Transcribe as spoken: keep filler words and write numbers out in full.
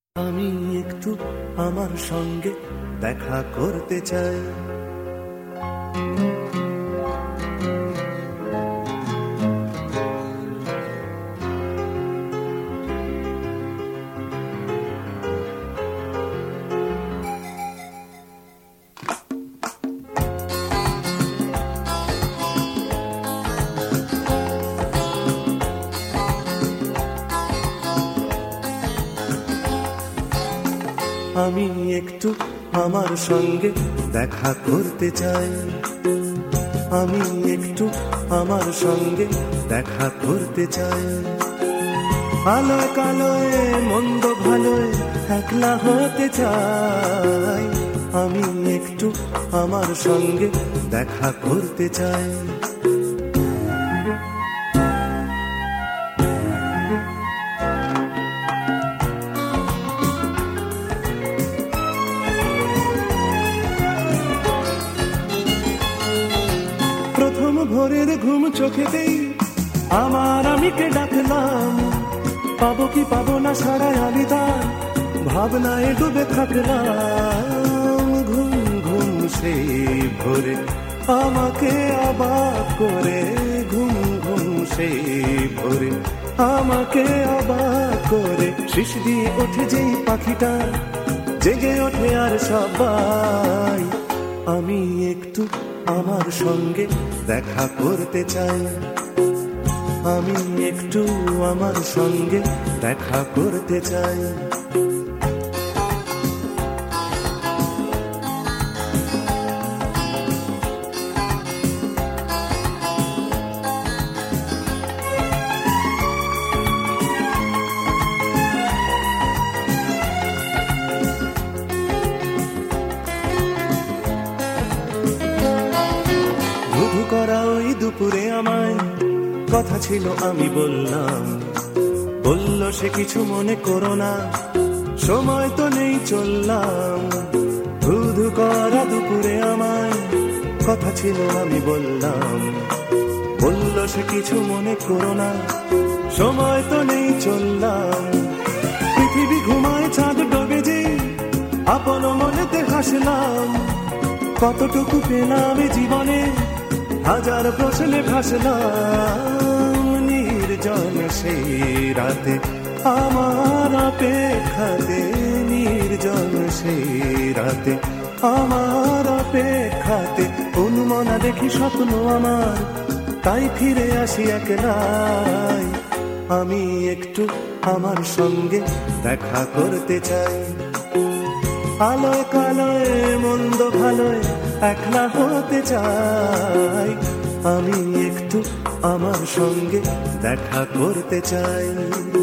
আমি একটু আমার সঙ্গে দেখা করতে চাই। আমি একটু আমার সঙ্গে দেখা করতে চাই। আমি একটু আমার সঙ্গে দেখা করতে চাই। আলোয় কালোয় মন্দ ভালোয় একলা হতে চাই। আমি একটু আমার সঙ্গে দেখা করতে চাই। প্রথম ভোরের ঘুম চোখেতেই আমার আমিকে ডাকলাম। পাবো কি পাবো না সারা আলিদার ভাবনায় ডুবে থাকলাম। ঘুম ঘুম সেই ভোরে আমাকে অবাক করে, ঘুম ঘুম সেই ভোরে আমাকে অবাক করে। শিশ দিয়ে ওঠে যেই পাখিটা জেগে ওঠে আর সবাই। আমি একটু আমার সঙ্গে দেখা করতে চাই। আমি একটু আমার সঙ্গে দেখা করতে চাই। ধুধু করা ওই দুপুরে আমায় কথা ছিল আমি বললাম। বলল সে কিছু মনে করো না, সময় তো নেই চললাম। ধুধু করা দুপুরে আমায় কথা ছিল আমি বললাম। বলল সে কিছু মনে করো না, সময় তো নেই চললাম। পৃথিবী ঘুমায় চাঁদ ডোবে যে আপন মনেতে হাসলাম। কতটুকু পেলাম জীবনে হাজার প্রশ্নে ভাসলাম। নির্জন সেই রাতে আমার অপেক্ষাতে, নির্জন সেই রাতে আমার অপেক্ষাতে। অনুমনা দেখি স্বপ্ন আমার, তাই ফিরে আসি একলাই। আমি একটু আমার সঙ্গে দেখা করতে চাই। আলোয় কালোয় মন্দ ভালোয় একলা হতে চাই। আমি একটু আমার সঙ্গে দেখা করতে চাই।